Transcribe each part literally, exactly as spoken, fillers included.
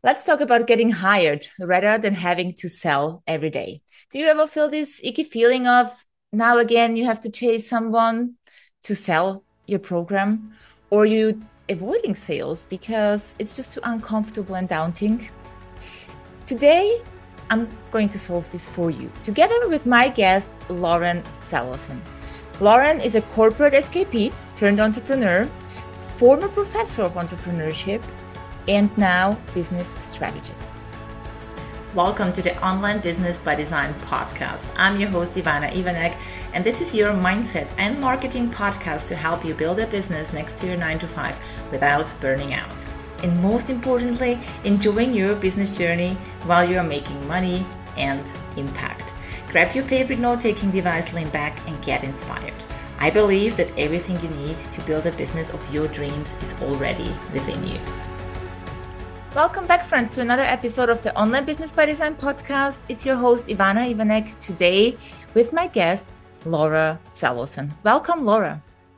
Let's talk about getting hired rather than having to sell every day. Do you ever feel this icky feeling of now again you have to chase someone to sell your program, or you avoiding sales because it's just too uncomfortable and daunting? Today, I'm going to solve this for you, together with my guest, Lauren Saluson. Lauren is a corporate S K P turned entrepreneur, former professor of entrepreneurship, and now business strategist. Welcome to the Online Business by Design podcast. I'm your host, Ivana Ivanek, and this is your mindset and marketing podcast to help you build a business next to your nine to five without burning out. And most importantly, enjoying your business journey while you're making money and impact. Grab your favorite note-taking device, lean back, and get inspired. I believe that everything you need to build a business of your dreams is already within you. Welcome back, friends, to another episode of the Online Business by Design podcast. It's your host, Ivana Ivanek, today with my guest, Laura Saluson. Welcome, Laura.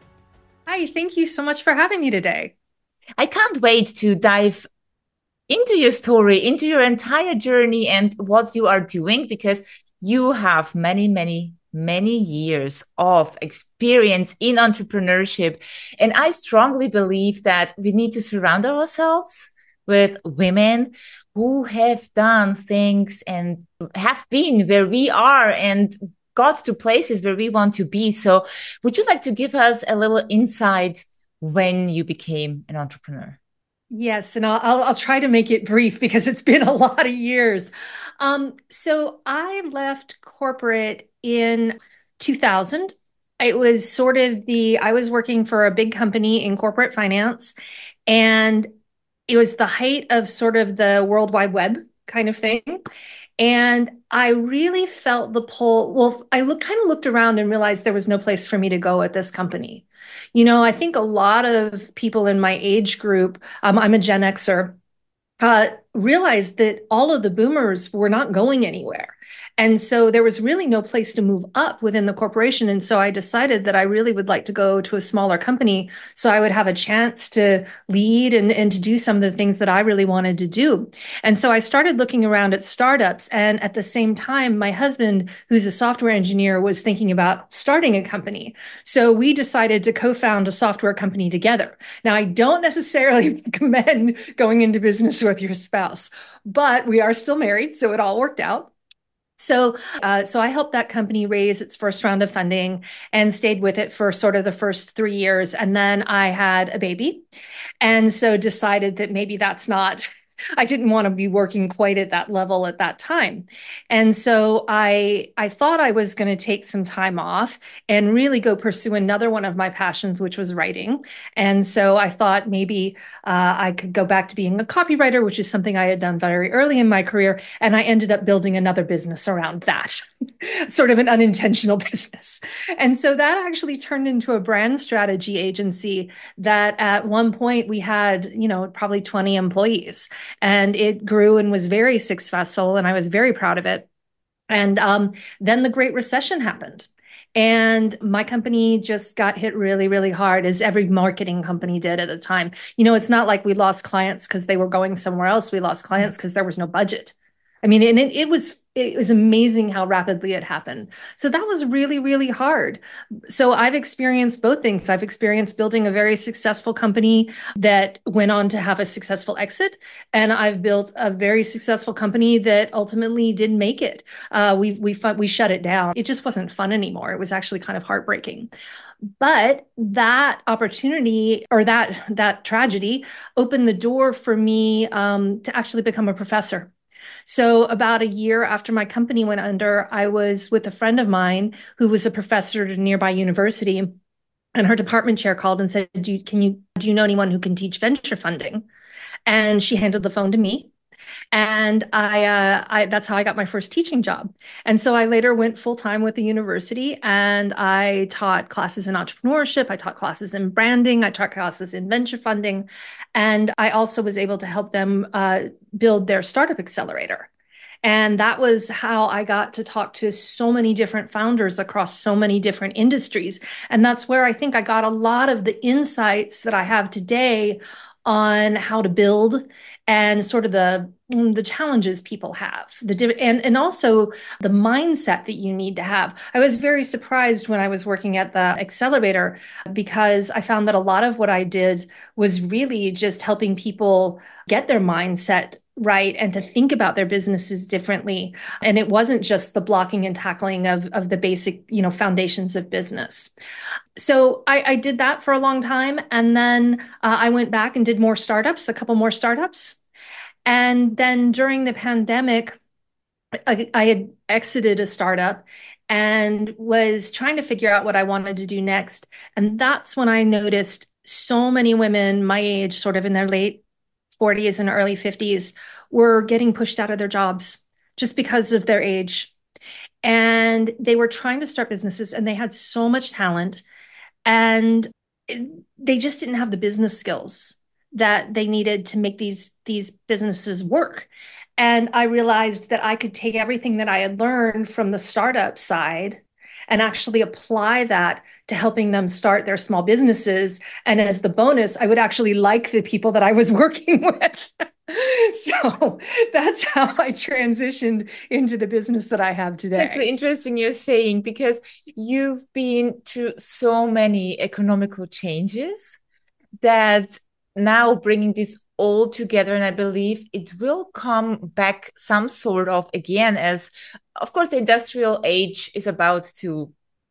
Hi, thank you so much for having me today. I can't wait to dive into your story, into your entire journey and what you are doing, because you have many, many, many years of experience in entrepreneurship. And I strongly believe that we need to surround ourselves with women who have done things and have been where we are and got to places where we want to be. So would you like to give us a little insight when you became an entrepreneur? Yes, and I'll, I'll, I'll try to make it brief because it's been a lot of years. Um, so I left corporate in two thousand. It was sort of the, I was working for a big company in corporate finance, and it was the height of sort of the World Wide Web kind of thing. And I really felt the pull. Well, I look kind of looked around and realized there was no place for me to go at this company. You know, I think a lot of people in my age group, um, I'm a Gen Xer, uh, realized that all of the boomers were not going anywhere. And so there was really no place to move up within the corporation. And so I decided that I really would like to go to a smaller company so I would have a chance to lead and, and to do some of the things that I really wanted to do. And so I started looking around at startups. And at the same time, my husband, who's a software engineer, was thinking about starting a company. So we decided to co-found a software company together. Now, I don't necessarily recommend going into business with your spouse, but we are still married, so it all worked out. So, uh, so I helped that company raise its first round of funding and stayed with it for sort of the first three years. And then I had a baby, and so decided that maybe that's not, I didn't want to be working quite at that level at that time. And so I I thought I was going to take some time off and really go pursue another one of my passions, which was writing. And so I thought maybe uh, I could go back to being a copywriter, which is something I had done very early in my career. And I ended up building another business around that, sort of an unintentional business. And so that actually turned into a brand strategy agency that at one point we had, you know, probably twenty employees. And it grew and was very successful, and I was very proud of it. And um, then the Great Recession happened. And my company just got hit really, really hard, as every marketing company did at the time. You know, it's not like we lost clients because they were going somewhere else. We lost clients because there was no budget. I mean, and it, it was it was amazing how rapidly it happened. So that was really, really hard. So I've experienced both things. I've experienced building a very successful company that went on to have a successful exit, and I've built a very successful company that ultimately didn't make it. Uh, we we we shut it down. It just wasn't fun anymore. It was actually kind of heartbreaking. But that opportunity or that that tragedy opened the door for me um, to actually become a professor. So about a year after my company went under, I was with a friend of mine who was a professor at a nearby university, and her department chair called and said, do you, can you, do you know anyone who can teach venture funding? And she handed the phone to me. And I, uh, I, that's how I got my first teaching job. And so I later went full time with the university, and I taught classes in entrepreneurship. I taught classes in branding. I taught classes in venture funding. And I also was able to help them uh, build their startup accelerator. And that was how I got to talk to so many different founders across so many different industries. And that's where I think I got a lot of the insights that I have today on how to build and sort of the the challenges people have the and and also the mindset that you need to have. I was very surprised when I was working at the accelerator because I found that a lot of what I did was really just helping people get their mindset right and to think about their businesses differently. And it wasn't just the blocking and tackling of of the basic, you know, foundations of business. So I, I did that for a long time. And then uh, I went back and did more startups, a couple more startups. And then during the pandemic, I, I had exited a startup and was trying to figure out what I wanted to do next. And that's when I noticed so many women my age, sort of in their late forties and early fifties, were getting pushed out of their jobs just because of their age. And they were trying to start businesses and they had so much talent and they just didn't have the business skills that they needed to make these these businesses work. And I realized that I could take everything that I had learned from the startup side and actually apply that to helping them start their small businesses. And as the bonus, I would actually like the people that I was working with. So that's how I transitioned into the business that I have today. It's actually interesting you're saying, because you've been through so many economical changes that now bringing this all together, and I believe it will come back some sort of again, as of course the industrial age is about to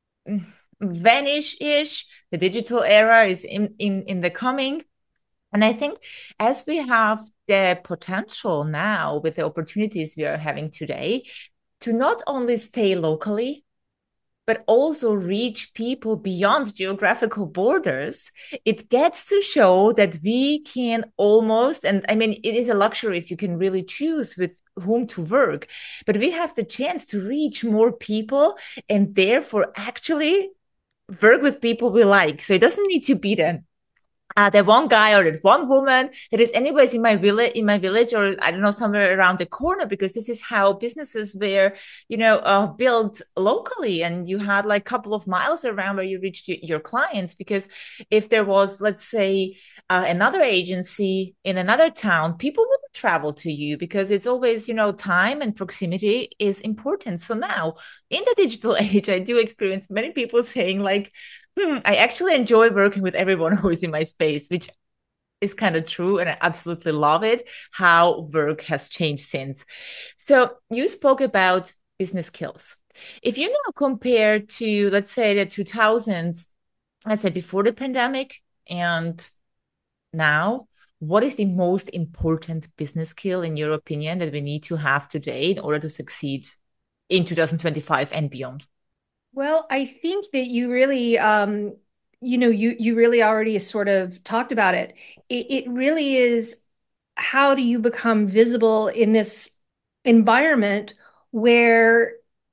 vanish-ish. The digital era is in, in, in the coming. And I think as we have the potential now with the opportunities we are having today to not only stay locally, but also reach people beyond geographical borders, it gets to show that we can almost, and I mean, it is a luxury if you can really choose with whom to work, but we have the chance to reach more people and therefore actually work with people we like. So it doesn't need to be then Uh, that one guy or that one woman that is anyways in my village, in my village, or I don't know, somewhere around the corner, because this is how businesses were, you know, uh, built locally. And you had like a couple of miles around where you reached your clients. Because if there was, let's say, uh, another agency in another town, people wouldn't travel to you because it's always, you know, time and proximity is important. So now in the digital age, I do experience many people saying like, Hmm, I actually enjoy working with everyone who is in my space, which is kind of true. And I absolutely love it, how work has changed since. So you spoke about business skills. If you now compare to, let's say, the two thousands, let's say before the pandemic and now, what is the most important business skill, in your opinion, that we need to have today in order to succeed in two thousand twenty-five and beyond? Well, I think that you really, um, you know, you you really already sort of talked about it. It, it really is, how do you become visible in this environment where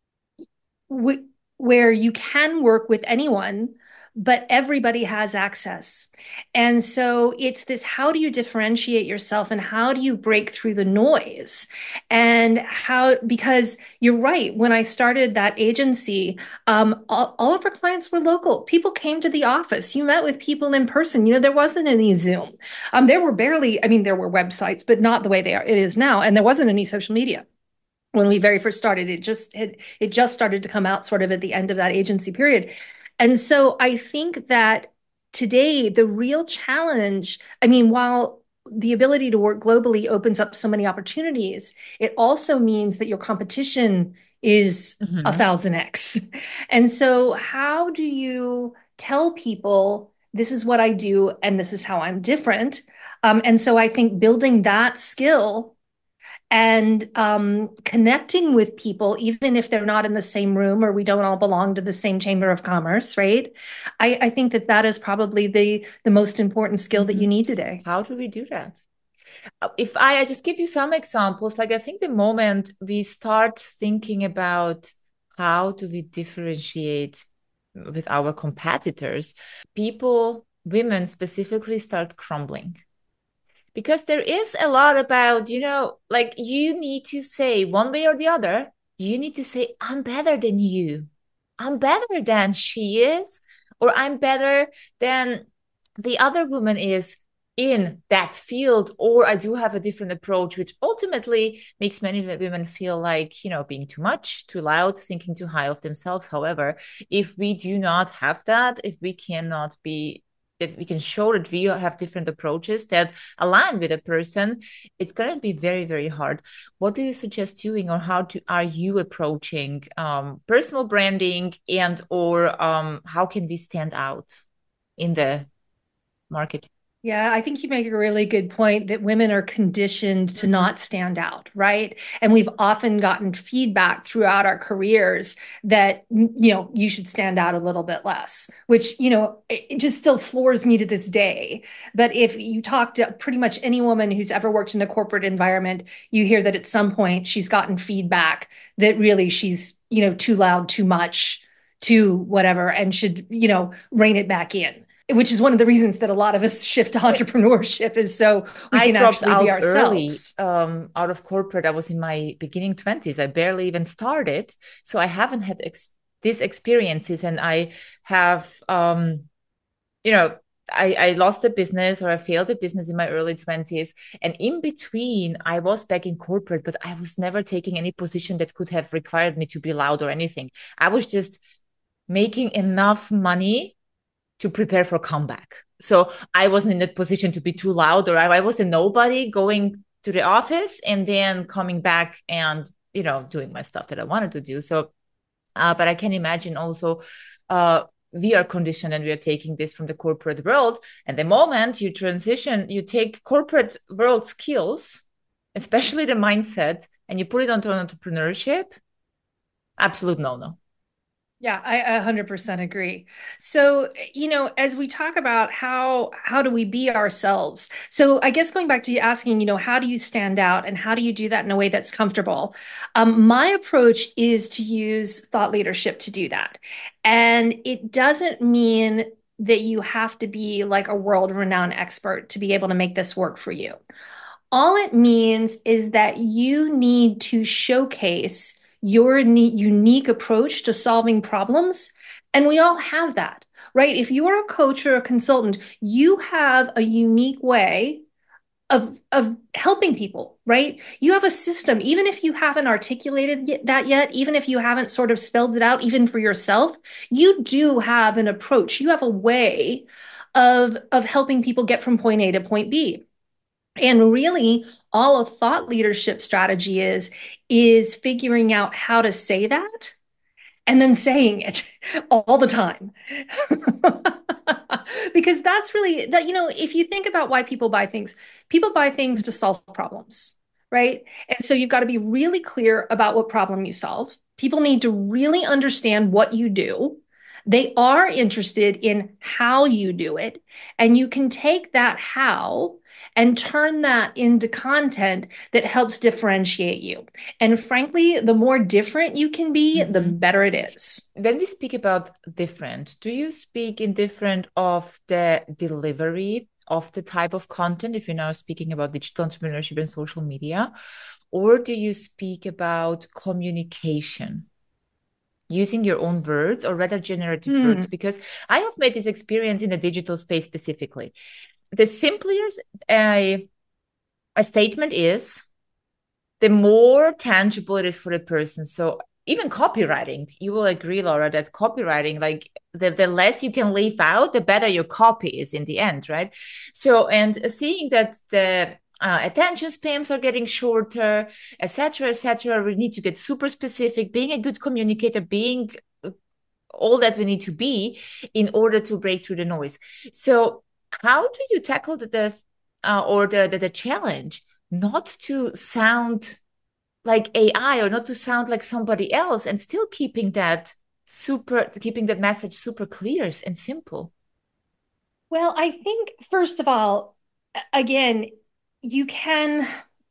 where you can work with anyone, but everybody has access. And so it's this, how do you differentiate yourself and how do you break through the noise? And how, because you're right, when I started that agency, um, all, all of our clients were local. People came to the office. You met with people in person. You know, there wasn't any Zoom. Um, there were barely, I mean, there were websites, but not the way they are, it is now. And there wasn't any social media when we very first started. It just had, it just started to come out sort of at the end of that agency period. And so I think that today the real challenge, I mean, while the ability to work globally opens up so many opportunities, it also means that your competition is mm-hmm. a thousand X. And so how do you tell people, this is what I do and this is how I'm different? Um, and so I think building that skill and um, connecting with people, even if they're not in the same room or we don't all belong to the same chamber of commerce, right? I, I think that that is probably the the most important skill that you need today. How do we do that? If I, I just give you some examples, like I think the moment we start thinking about how do we differentiate with our competitors, people, women specifically, start crumbling. Because there is a lot about, you know, like you need to say one way or the other, you need to say, I'm better than you. I'm better than she is, or I'm better than the other woman is. in that field, or I do have a different approach, which ultimately makes many women feel like, you know, being too much, too loud, thinking too high of themselves. However, if we do not have that, if we cannot be, if we can show that we have different approaches that align with a person, it's going to be very, very hard. What do you suggest doing, or how do, are you approaching um, personal branding, and or um, how can we stand out in the market? Yeah, I think you make a really good point that women are conditioned to Mhm. not stand out, right? And we've often gotten feedback throughout our careers that, you know, you should stand out a little bit less, which, you know, it just still floors me to this day. But if you talk to pretty much any woman who's ever worked in a corporate environment, you hear that at some point she's gotten feedback that really she's, you know, too loud, too much, too whatever, and should, you know, rein it back in, which is one of the reasons that a lot of us shift to entrepreneurship is so we I can dropped actually be out early ourselves. um, out of corporate. I was in my beginning twenties. I barely even started. So I haven't had ex these experiences. And I have, um, you know, I, I lost the business, or I failed the business in my early twenties. And in between, I was back in corporate, but I was never taking any position that could have required me to be loud or anything. I was just making enough money to prepare for comeback. So I wasn't in that position to be too loud, or I, I was a nobody going to the office and then coming back and, you know, doing my stuff that I wanted to do. So, uh, but I can imagine also, uh, we are conditioned and we are taking this from the corporate world. And the moment you transition, you take corporate world skills, especially the mindset, and you put it onto entrepreneurship, absolute no no. Yeah, I one hundred percent agree. So, you know, as we talk about how how do we be ourselves? So, I guess going back to you asking, you know, how do you stand out and how do you do that in a way that's comfortable? Um, my approach is to use thought leadership to do that. And it doesn't mean that you have to be like a world-renowned expert to be able to make this work for you. All it means is that you need to showcase your unique approach to solving problems. And we all have that, right? If you're a coach or a consultant, you have a unique way of, of helping people, right? You have a system, even if you haven't articulated that yet, even if you haven't sort of spelled it out, even for yourself, you do have an approach. You have a way of, of helping people get from point A to point B. And really, all a thought leadership strategy is, is figuring out how to say that and then saying it all the time. Because that's really that, you know, if you think about why people buy things, people buy things to solve problems, right? And so you've got to be really clear about what problem you solve. People need to really understand what you do. They are interested in how you do it. And you can take that how and turn that into content that helps differentiate you. And frankly, the more different you can be, the Mhm. better it is. When we speak about different, do you speak in different of the delivery of the type of content, if you're now speaking about digital entrepreneurship and social media, or do you speak about communication, using your own words or rather generative words? Hmm. Because I have made this experience in the digital space specifically. The simpler a, a statement is, the more tangible it is for the person. So even copywriting, you will agree, Laura, that copywriting, like the, the less you can leave out, the better your copy is in the end, right? So, and seeing that the uh, attention spans are getting shorter, et cetera, et cetera, we need to get super specific, being a good communicator, being all that we need to be in order to break through the noise. So, how do you tackle the, the uh, or the, the the challenge not to sound like A I, or not to sound like somebody else, and still keeping that super, keeping that message super clear and simple? Well, I think, first of all, again, you can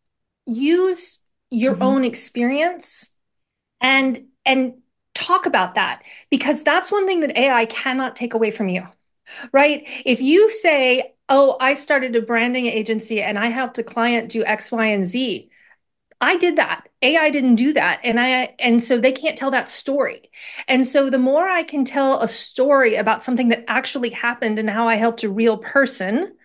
use your Mm-hmm. own experience and and talk about that because that's one thing that A I cannot take away from you, right? If you say, "Oh, I started a branding agency and I helped a client do X, Y, and Z," I did that. A I didn't do that. And I and so they can't tell that story. And so the more I can tell a story about something that actually happened and how I helped a real person,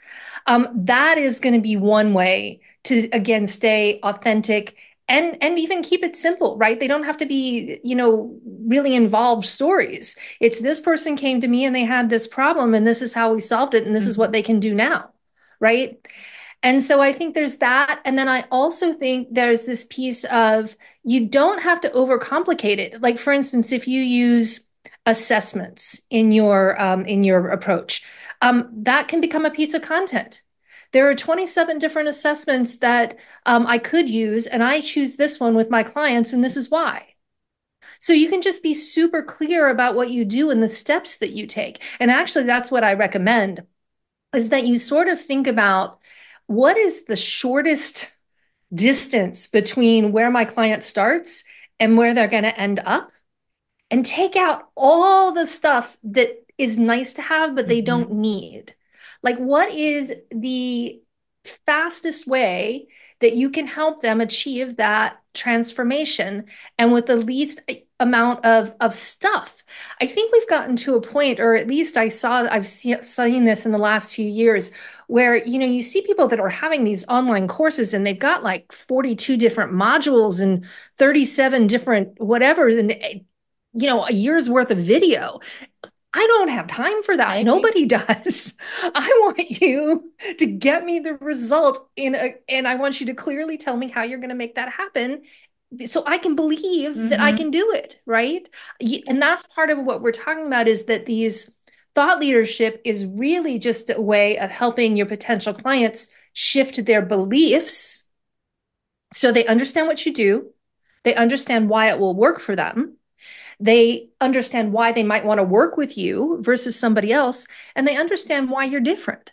Um, that is going to be one way to, again, stay authentic and and even keep it simple, right? They don't have to be, you know, really involved stories. It's this person came to me and they had this problem and this is how we solved it and this is what Mhm. they can do now, right? And so I think there's that. And then I also think there's this piece of you don't have to overcomplicate it. Like for instance, if you use assessments in your um, in your approach, um, that can become a piece of content. There are twenty-seven different assessments that um, I could use, and I choose this one with my clients, and this is why. So you can just be super clear about what you do and the steps that you take. And actually, that's what I recommend is that you sort of think about what is the shortest distance between where my client starts and where they're going to end up, and take out all the stuff that is nice to have, but they don't Mhm. need. Like, what is the fastest way that you can help them achieve that transformation and with the least amount of, of stuff? I think we've gotten to a point, or at least I saw, I've see, seen this in the last few years, where, you know, you see people that are having these online courses and they've got like forty-two different modules and thirty-seven different whatever. And you know, a year's worth of video. I don't have time for I that. agree. Nobody does. I want you to get me the result in a, and I want you to clearly tell me how you're going to make that happen so I can believe that I Hmm. can do it, right? And that's part of what we're talking about is that these thought leadership is really just a way of helping your potential clients shift their beliefs so they understand what you do, they understand why it will work for them, they understand why they might want to work with you versus somebody else, and they understand why you're different.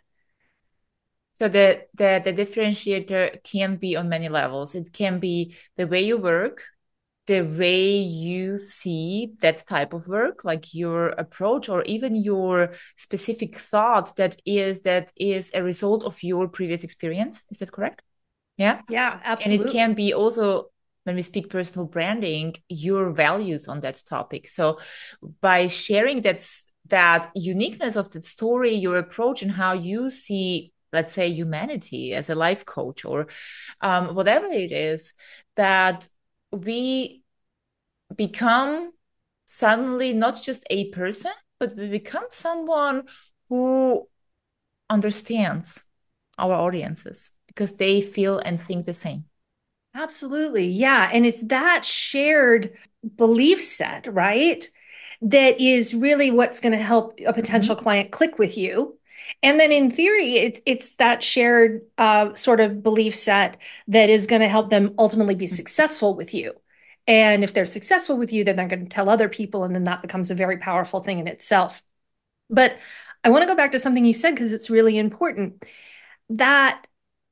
So the, the the differentiator can be on many levels. It can be the way you work, the way you see that type of work, like your approach or even your specific thought that is that is a result of your previous experience. Is that correct? Yeah. Yeah, And it can absolutely. be also, when we speak personal branding, your values on that topic. So by sharing that that uniqueness of that story, your approach, and how you see, let's say, humanity as a life coach or um, whatever it is, that we become suddenly not just a person, but we become someone who understands our audiences because they feel and think the same. Absolutely. Yeah. And it's that shared belief set, right? That is really what's going to help a potential Mhm. client click with you. And then in theory, it's it's that shared uh, sort of belief set that is going to help them ultimately be successful with you. And if they're successful with you, then they're going to tell other people, and then that becomes a very powerful thing in itself. But I want to go back to something you said because it's really important that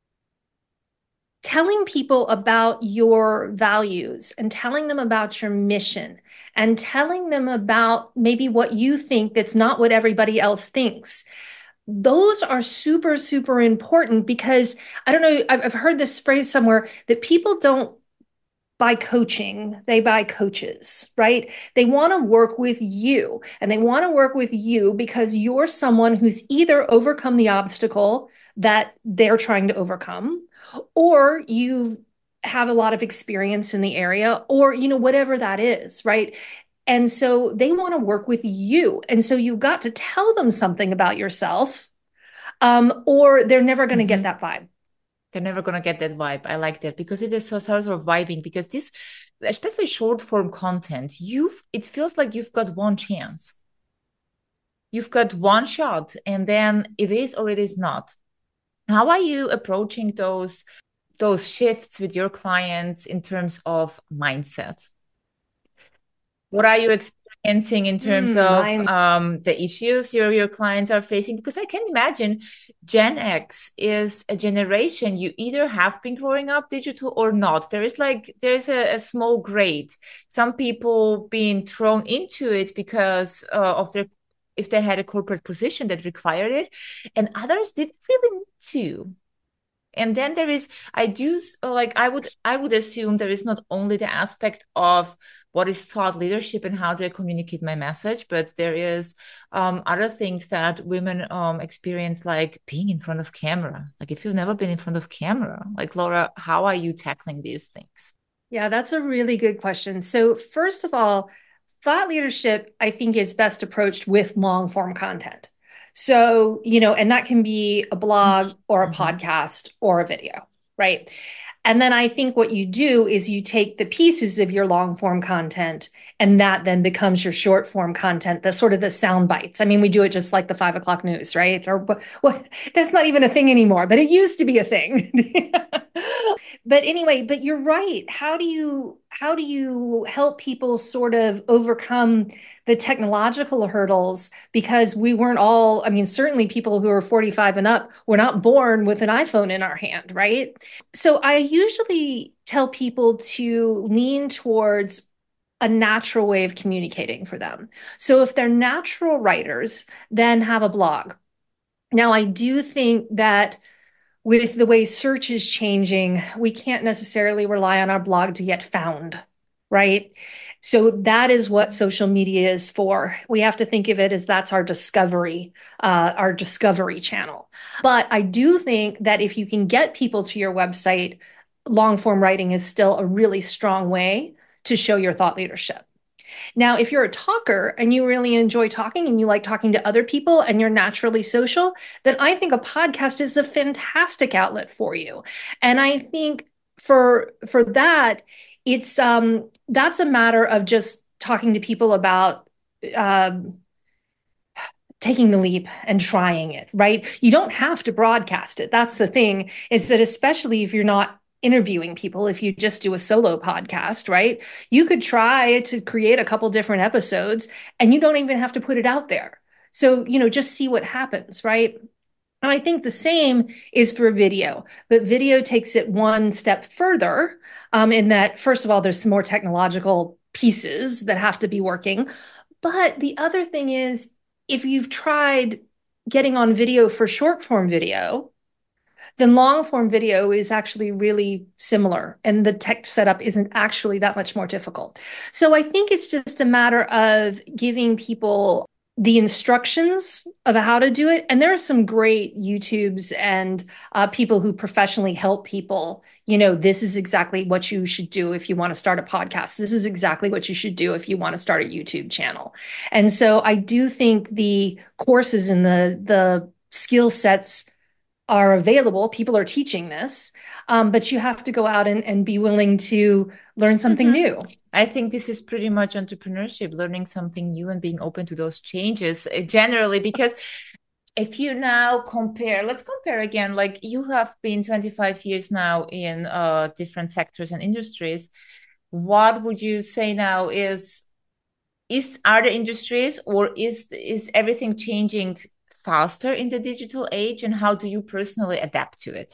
telling people about your values and telling them about your mission and telling them about maybe what you think that's not what everybody else thinks. Those are super, super important because I don't know, I've, I've heard this phrase somewhere that people don't buy coaching, they buy coaches, right? They want to work with you and they want to work with you because you're someone who's either overcome the obstacle that they're trying to overcome, or you have a lot of experience in the area, or, you know, whatever that is, right? And so they want to work with you. And so you've got to tell them something about yourself, um, or they're never going to get Mhm. that vibe. They're never gonna get that vibe. I like that because it is so sort of vibing. Because this, especially short form content, you've it feels like you've got one chance. You've got one shot, and then it is or it is not. How are you approaching those those shifts with your clients in terms of mindset? What are you experiencing in terms Mm, of mine. um, the issues your your clients are facing? Because I can imagine Gen X is a generation you either have been growing up digital or not. There is like there's a, a small grade. Some people being thrown into it because uh, of their if they had a corporate position that required it, and others didn't really need to. And then there is, I do like, I would, I would assume there is not only the aspect of what is thought leadership and how do I communicate my message, but there is um, other things that women um, experience, like being in front of camera. Like if you've never been in front of camera, like Laura, how are you tackling these things? Yeah, that's a really good question. So, first of all, thought leadership, I think, is best approached with long form content. So, you know, and that can be a blog or a Mm-hmm. podcast or a video, right? And then I think what you do is you take the pieces of your long form content, and that then becomes your short form content, the sort of the sound bites. I mean, we do it just like the five o'clock news, right? Or what? That's not even a thing anymore, but it used to be a thing. But anyway, but you're right. How do you how do you help people sort of overcome the technological hurdles? Because we weren't all, I mean, certainly people who are forty-five and up were not born with an iPhone in our hand, right? So I usually tell people to lean towards a natural way of communicating for them. So if they're natural writers, then have a blog. Now, I do think that with the way search is changing, we can't necessarily rely on our blog to get found, right? So that is what social media is for. We have to think of it as that's our discovery, uh, our discovery channel. But I do think that if you can get people to your website, long form writing is still a really strong way to show your thought leadership. Now, if you're a talker and you really enjoy talking and you like talking to other people and you're naturally social, then I think a podcast is a fantastic outlet for you. And I think for for that, it's um that's a matter of just talking to people about um taking the leap and trying it, right? You don't have to broadcast it. That's the thing, is that especially if you're not interviewing people, if you just do a solo podcast, right? You could try to create a couple different episodes and you don't even have to put it out there. So, you know, just see what happens, right? And I think the same is for video, but video takes it one step further, um, in that, first of all, there's some more technological pieces that have to be working. But the other thing is, if you've tried getting on video for short form video, then long form video is actually really similar, and the tech setup isn't actually that much more difficult. So I think it's just a matter of giving people the instructions of how to do it. And there are some great YouTubes and uh, people who professionally help people. You know, this is exactly what you should do if you want to start a podcast. This is exactly what you should do if you want to start a YouTube channel. And so I do think the courses and the the skill sets are available. People are teaching this, um, but you have to go out and, and be willing to learn something Mm-hmm. new. I think this is pretty much entrepreneurship, learning something new and being open to those changes uh, generally. Because if you now compare, let's compare again, like you have been twenty-five years now in uh, different sectors and industries. What would you say now is, is are the industries, or is is everything changing faster in the digital age, and how do you personally adapt to it?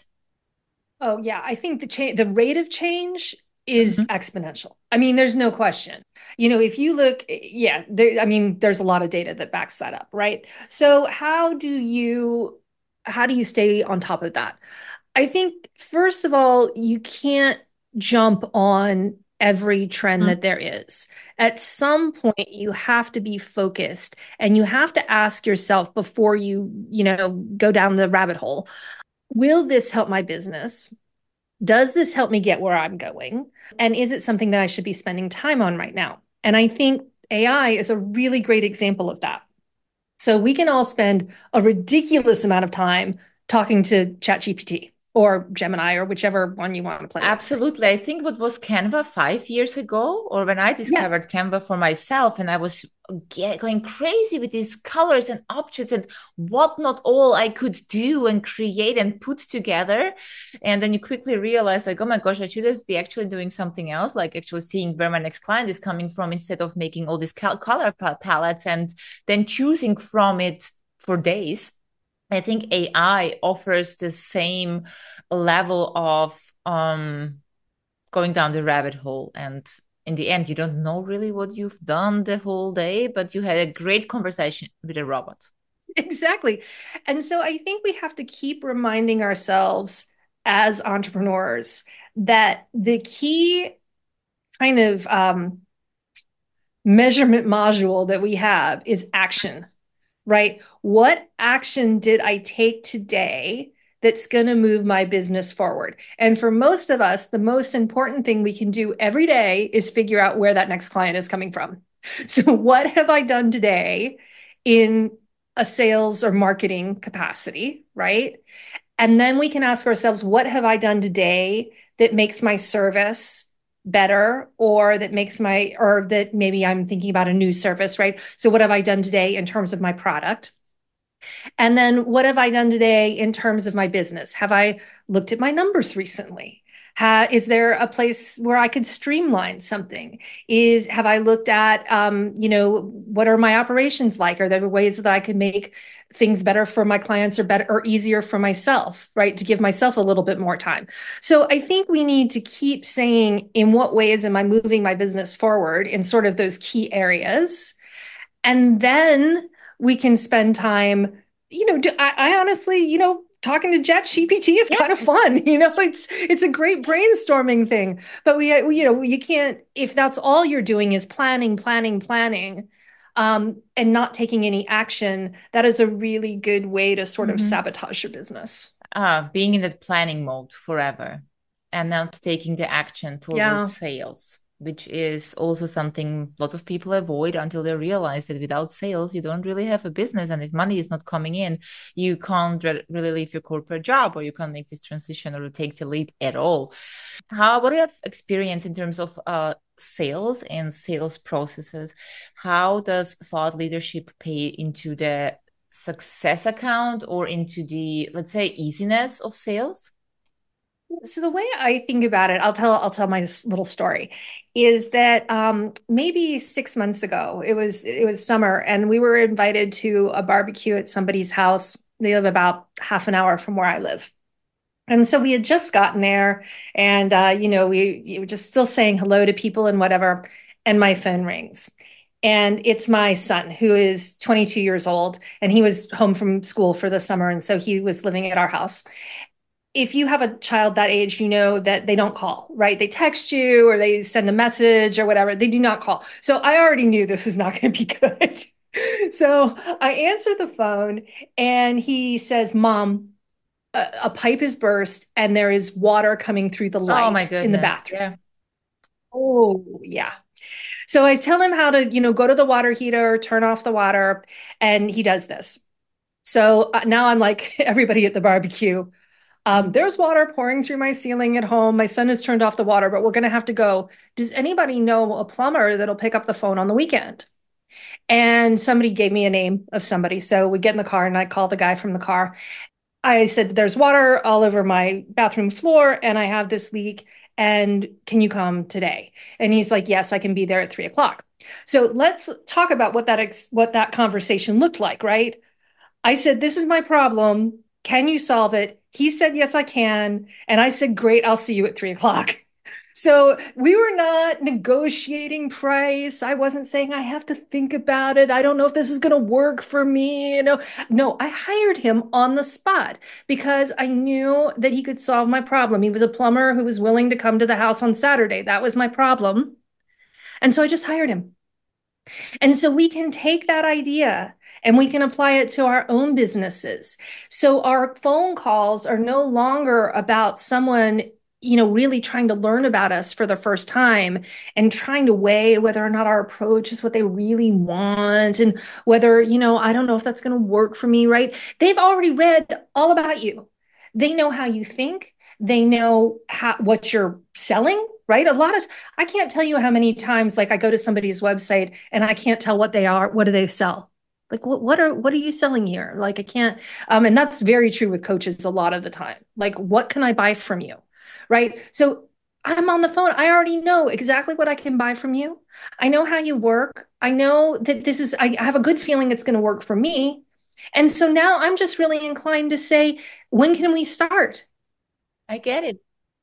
Oh yeah, I think the change, the rate of change is Mhm. exponential. I mean, there's no question. You know, if you look, yeah, there, I mean, there's a lot of data that backs that up, right? So how do you how do you stay on top of that? I think first of all, you can't jump on every trend that there is. At some point, you have to be focused and you have to ask yourself before you, you know, go down the rabbit hole, will this help my business? Does this help me get where I'm going? And is it something that I should be spending time on right now? And I think A I is a really great example of that. So we can all spend a ridiculous amount of time talking to ChatGPT or Gemini or whichever one you want to play with. Absolutely. I think what was Canva five years ago, or when I Yes, discovered Canva for myself, and I was get, going crazy with these colors and objects and what not all I could do and create and put together. And then you quickly realize, like, oh my gosh, I should have be actually doing something else, like actually seeing where my next client is coming from instead of making all these color palettes and then choosing from it for days. I think A I offers the same level of um, going down the rabbit hole. And in the end, you don't know really what you've done the whole day, but you had a great conversation with a robot. exactly. And so I think we have to keep reminding ourselves as entrepreneurs that the key kind of um, measurement module that we have is action, right? What action did I take today that's going to move my business forward? And for most of us, the most important thing we can do every day is figure out where that next client is coming from. So, what have I done today in a sales or marketing capacity, right? And then we can ask ourselves, what have I done today that makes my service better, or that makes my, or that maybe I'm thinking about a new service, right? So, what have I done today in terms of my product? And then what have I done today in terms of my business? Have I looked at my numbers recently? Ha, is there a place where I could streamline something? Is have I looked at, um, you know, what are my operations like? Are there ways that I could make things better for my clients or better or easier for myself, right? To give myself a little bit more time. So I think we need to keep saying, in what ways am I moving my business forward in sort of those key areas? And then we can spend time, you know, do, I, I honestly, you know, talking to Chat G P T is Yeah. kind of fun. You know, it's it's a great brainstorming thing. But we, you know, you can't, if that's all you're doing is planning, planning, planning, um, and not taking any action, that is a really good way to sort of Mm-hmm. sabotage your business. Uh, being in that planning mode forever and not taking the action towards Yeah. sales, which is also something lots of people avoid until they realize that without sales, you don't really have a business. And if money is not coming in, you can't re- really leave your corporate job, or you can't make this transition or take the leap at all. How, what do you have experience in terms of uh, sales and sales processes? How does thought leadership pay into the success account or into the, let's say, easiness of sales? So the way I think about it, I'll tell I'll tell my little story, is that um, maybe six months ago, it was it was summer, and we were invited to a barbecue at somebody's house. They live about half an hour from where I live. And so we had just gotten there, and uh, you know, we, we were just still saying hello to people and whatever, and my phone rings. And it's my son, who is twenty-two years old, and he was home from school for the summer, and so he was living at our house. If you have a child that age, you know that they don't call, right? They text you or they send a message or whatever. They do not call. So I already knew this was not going to be good. So I answer the phone, and he says, Mom, a, a pipe is burst and there is water coming through the Oh my light in the goodness. bathroom. Yeah. Oh, yeah. So I tell him how to, you know, go to the water heater, turn off the water, and he does this. So uh, now I'm like everybody at the barbecue. Um, there's water pouring through my ceiling at home. My son has turned off the water, but we're going to have to go. Does anybody know a plumber that'll pick up the phone on the weekend? And somebody gave me a name of somebody. So we get in the car, and I call the guy from the car. I said, there's water all over my bathroom floor, and I have this leak. And can you come today? And he's like, yes, I can be there at three o'clock. So let's talk about what that ex- what that conversation looked like, right? I said, this is my problem. Can you solve it? He said, yes, I can. And I said, great, I'll see you at three o'clock. So we were not negotiating price. I wasn't saying I have to think about it. I don't know if this is going to work for me. You know, no, I hired him on the spot because I knew that he could solve my problem. He was a plumber who was willing to come to the house on Saturday. That was my problem. And so I just hired him. And so we can take that idea and we can apply it to our own businesses. So our phone calls are no longer about someone, you know, really trying to learn about us for the first time and trying to weigh whether or not our approach is what they really want and whether, you know, I don't know if that's going to work for me, right? They've already read all about you. They know how you think. They know how, what you're selling, right? A lot of, I can't tell you how many times like I go to somebody's website and I can't tell what they are, what do they sell? Like what what are what are you selling here? Like I can't um and that's very true with coaches a lot of the time. Like what can I buy from you? Right? So I'm on the phone. I already know exactly what I can buy from you. I know how you work. I know that this is I have a good feeling it's going to work for me. And so now I'm just really inclined to say, when can we start? I get it.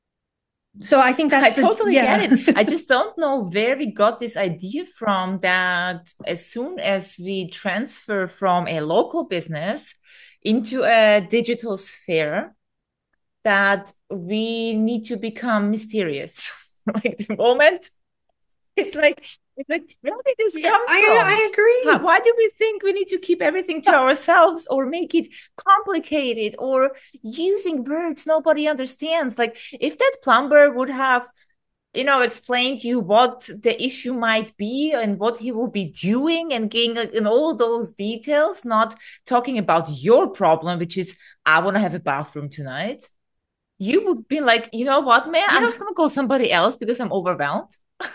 So I think I that's the, totally get yeah. it. I just don't know where we got this idea from that as soon as we transfer from a local business into a digital sphere, that we need to become mysterious. Like the moment it's like, it's like, where did this Yeah, come I from? I How, agree. why do we think we need to keep everything to ourselves or make it complicated or using words nobody understands? Like, if that plumber would have, you know, explained to you what the issue might be and what he will be doing and getting like, in all those details, not talking about your problem, which is, I want to have a bathroom tonight. You would be like, you know what, man, I'm Yeah, just going to call somebody else because I'm overwhelmed.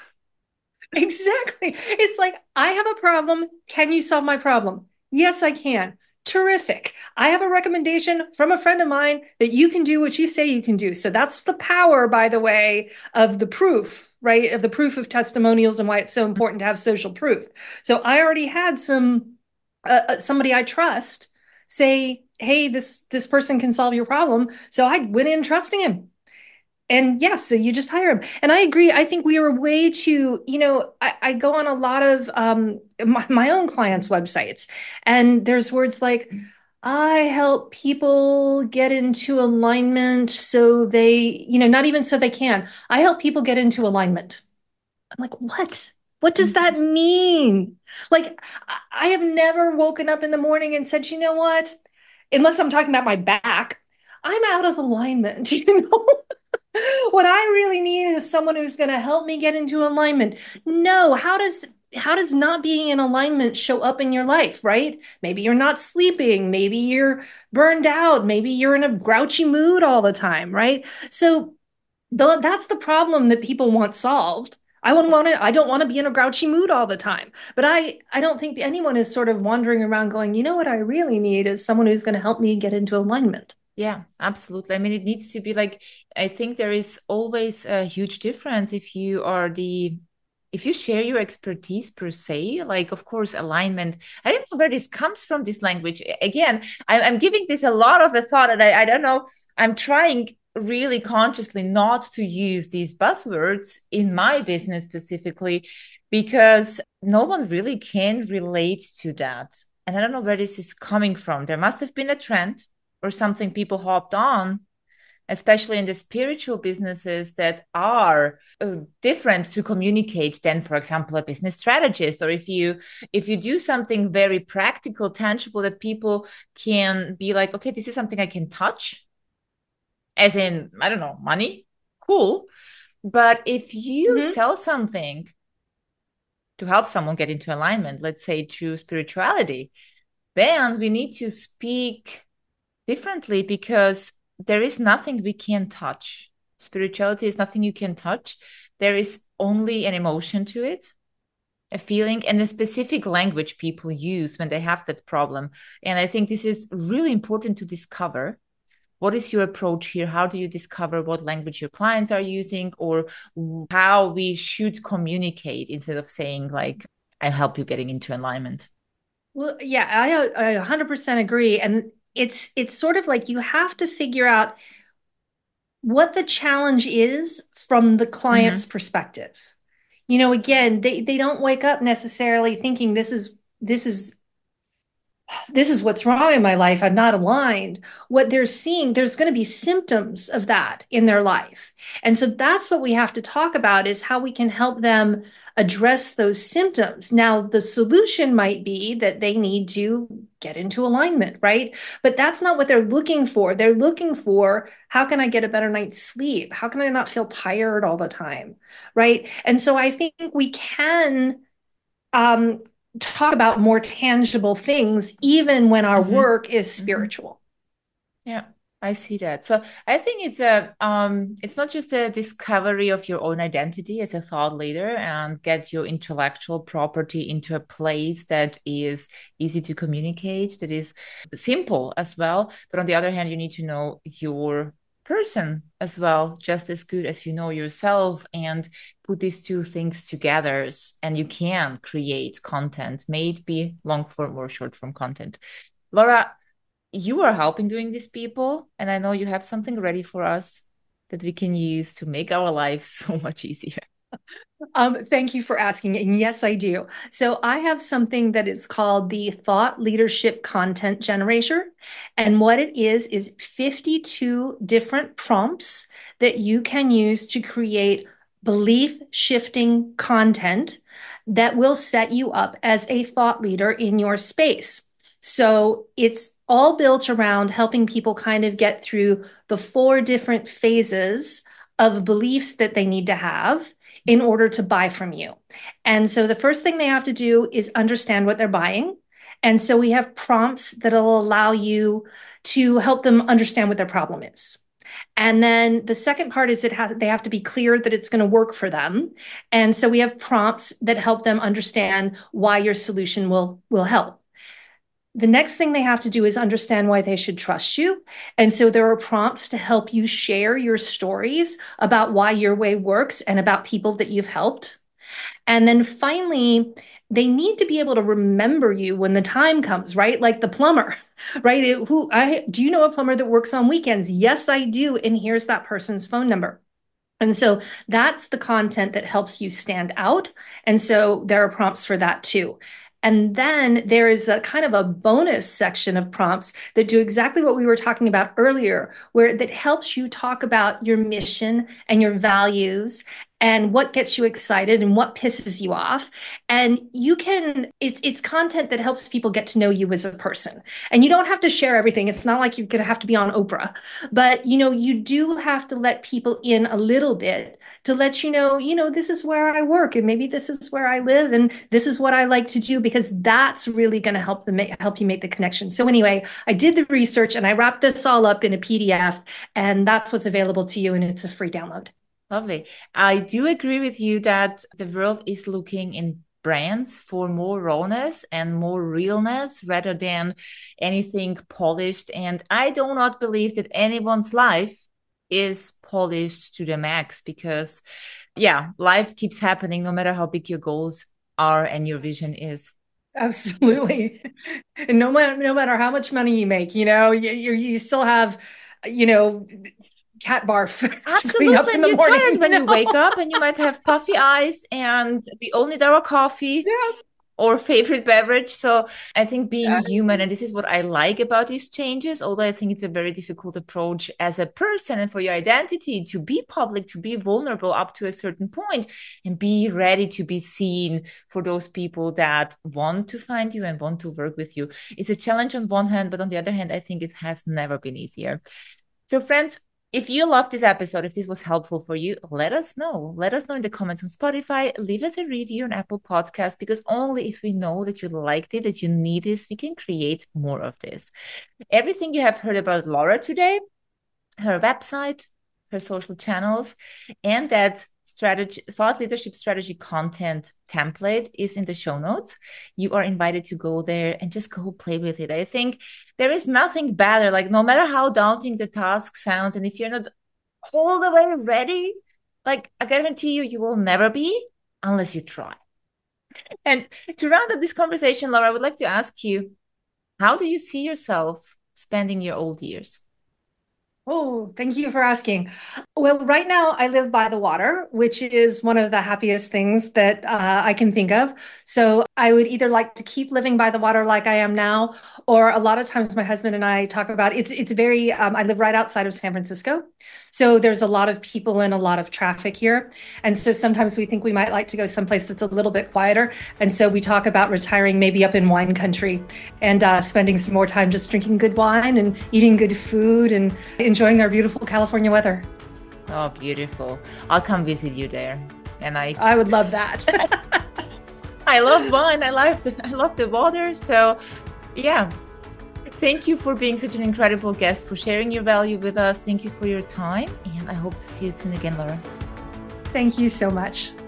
exactly. It's like, I have a problem. Can you solve my problem? Yes, I can. Terrific. I have a recommendation from a friend of mine that you can do what you say you can do. So that's the power, by the way, of the proof, right? Of the proof of testimonials and why it's so important to have social proof. So I already had some uh, uh, somebody I trust say, "Hey, this this person can solve your problem." So I went in trusting him. And yeah, so you just hire them. And I agree. I think we are way too, you know, I, I go on a lot of um, my, my own clients' websites, and there's words like, I help people get into alignment so they, you know, not even so they can. I help people get into alignment. I'm like, what? What does that mean? Like, I I have never woken up in the morning and said, you know what? Unless I'm talking about my back, I'm out of alignment, you know? What I really need is someone who's going to help me get into alignment. No, how does how does not being in alignment show up in your life, right? Maybe you're not sleeping, maybe you're burned out, maybe you're in a grouchy mood all the time, right? So th that's the problem that people want solved. I wouldn't want to, I don't want to be in a grouchy mood all the time. But I I don't think anyone is sort of wandering around going, you know what I really need is someone who's going to help me get into alignment. Yeah, absolutely. I mean, it needs to be like, I think there is always a huge difference if you are the, if you share your expertise per se, like, of course, alignment. I don't know where this comes from, this language. Again, I, I'm giving this a lot of a thought, and I, I don't know, I'm trying really consciously not to use these buzzwords in my business specifically because no one really can relate to that. And I don't know where this is coming from. There must have been a trend or something people hopped on, especially in the spiritual businesses that are uh, different to communicate than, for example, a business strategist. Or if you if you do something very practical, tangible, that people can be like, okay, this is something I can touch, as in, I don't know, money, cool. But if you Mhm. sell something to help someone get into alignment, let's say through spirituality, then we need to speak differently because there is nothing we can touch. Spirituality is nothing you can touch. There is only an emotion to it, a feeling, and a specific language people use when they have that problem. And I think this is really important to discover. What is your approach here? How do you discover what language your clients are using or how we should communicate instead of saying, like, I help you getting into alignment? Well, yeah, I, I one hundred percent agree. And it's it's sort of like you have to figure out what the challenge is from the client's Mm-hmm. perspective. You know, again, they they don't wake up necessarily thinking this is this is this is what's wrong in my life. I'm not aligned. What they're seeing, there's going to be symptoms of that in their life. And so that's what we have to talk about is how we can help them address those symptoms. Now, the solution might be that they need to get into alignment, right? But that's not what they're looking for. They're looking for how can I get a better night's sleep? How can I not feel tired all the time? Right. And so I think we can um, talk about more tangible things, even when our Mm-hmm. work is Mm-hmm. spiritual. Yeah, I see that. So I think it's a um it's not just a discovery of your own identity as a thought leader and get your intellectual property into a place that is easy to communicate, that is simple as well. But on the other hand, you need to know your person as well, just as good as you know yourself, and put these two things together, and you can create content, may it be long form or short form content. Laura, you are helping doing these people, and I know you have something ready for us that we can use to make our lives so much easier. Um, thank you for asking. And yes, I do. So I have something that is called the Thought Leadership Content Generator. And what it is, is fifty-two different prompts that you can use to create belief shifting content that will set you up as a thought leader in your space. So it's all built around helping people kind of get through the four different phases of beliefs that they need to have in order to buy from you. And so the first thing they have to do is understand what they're buying. And so we have prompts that'll allow you to help them understand what their problem is. And then the second part is it has, they have to be clear that it's going to work for them. And so we have prompts that help them understand why your solution will, will help. The next thing they have to do is understand why they should trust you. And so there are prompts to help you share your stories about why your way works and about people that you've helped. And then finally, they need to be able to remember you when the time comes, right? Like the plumber, right? It, who I do you know a plumber that works on weekends? Yes, I do. And here's that person's phone number. And so that's the content that helps you stand out. And so there are prompts for that too. And then there is a kind of a bonus section of prompts that do exactly what we were talking about earlier, where that helps you talk about your mission and your values and what gets you excited and what pisses you off. And you can, it's it's content that helps people get to know you as a person. And you don't have to share everything. It's not like you're going to have to be on Oprah, but you know, you do have to let people in a little bit to let you know, you know, this is where I work and maybe this is where I live and this is what I like to do, because that's really going to help them make, help you make the connection. So anyway, I did the research and I wrapped this all up in a P D F, and that's what's available to you, and it's a free download. Lovely. I do agree with you that the world is looking in brands for more rawness and more realness rather than anything polished. And I do not believe that anyone's life is polished to the max, because yeah, life keeps happening no matter how big your goals are and your vision is. Absolutely. And no matter, no matter how much money you make, you know, you, you, you still have, you know, cat barf to clean up in the you're morning. Tired when you, know? you wake up, and you might have puffy eyes, and we all need our coffee. Yeah. Or favorite beverage. So I think being human, and this is what I like about these changes, although I think it's a very difficult approach as a person and for your identity to be public, to be vulnerable up to a certain point and be ready to be seen for those people that want to find you and want to work with you. It's a challenge on one hand, but on the other hand, I think it has never been easier. So friends, if you loved this episode, if this was helpful for you, let us know. Let us know in the comments on Spotify. Leave us a review on Apple Podcasts, because only if we know that you liked it, that you need this, we can create more of this. Everything you have heard about Laura today, her website, her social channels, and that strategy, thought leadership strategy content template is in the show notes. You are invited to go there and just go play with it. I think there is nothing better, like no matter how daunting the task sounds, and if you're not all the way ready, like I guarantee you, you will never be unless you try. And to round up this conversation, Laura, I would like to ask you, how do you see yourself spending your old years? Oh, thank you for asking. Well, right now I live by the water, which is one of the happiest things that uh, I can think of. So I would either like to keep living by the water like I am now, or a lot of times my husband and I talk about it's it's very, um, I live right outside of San Francisco. So there's a lot of people and a lot of traffic here. And so sometimes we think we might like to go someplace that's a little bit quieter. And so we talk about retiring maybe up in wine country and uh, spending some more time just drinking good wine and eating good food and enjoying our beautiful California weather. Oh, beautiful. I'll come visit you there. And I I would love that. I love wine. I love the, I love the water. So yeah. Thank you for being such an incredible guest, for sharing your value with us. Thank you for your time. And I hope to see you soon again, Laura. Thank you so much.